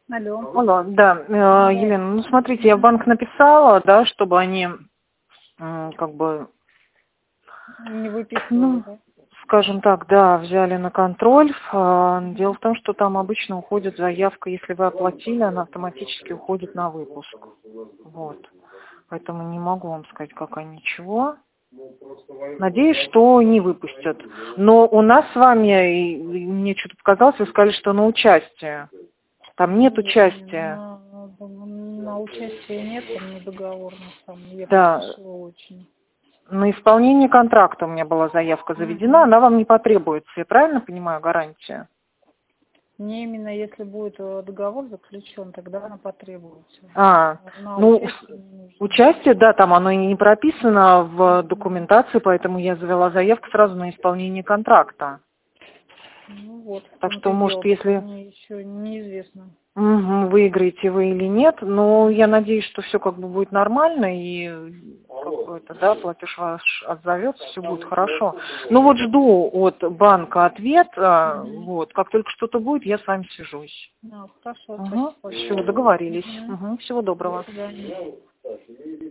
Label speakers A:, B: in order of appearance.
A: Алло.
B: Алло, да, Елена, ну смотрите, я в банк написала, да, чтобы они как бы,
A: Не выписывали,
B: ну,
A: да?
B: скажем так, да, взяли на контроль. Дело в том, что там обычно уходит заявка, если вы оплатили, она автоматически уходит на выпуск. Вот. Поэтому не могу вам сказать, как они чего. Надеюсь, что не выпустят. Но у нас с вами, и мне что-то показалось, вы сказали, что на участие. Там нет участия.
A: На участие нет, там на договор, я
B: Да,
A: поспешила очень.
B: на исполнение контракта у меня была заявка заведена, она вам не потребуется. Я правильно понимаю, гарантия?
A: Не именно если будет договор заключен, тогда она потребуется. На
B: Ну,
A: участие не нужно.
B: участие, да, там оно и не прописано в документации, поэтому я завела заявку сразу на исполнение контракта.
A: Ну вот, в
B: Так
A: том-то
B: что,
A: и
B: может,
A: дело, пока
B: если
A: мне еще неизвестно.
B: выиграете вы или нет, но я надеюсь, что все как бы будет нормально и какой-то, да, платеж ваш отзовется, все будет хорошо. Ну вот жду от банка ответ, вот, как только что-то будет, я с вами свяжусь.
A: Хорошо,
B: Все,
A: спасибо.
B: договорились. Всего
A: До
B: доброго.
A: свидания.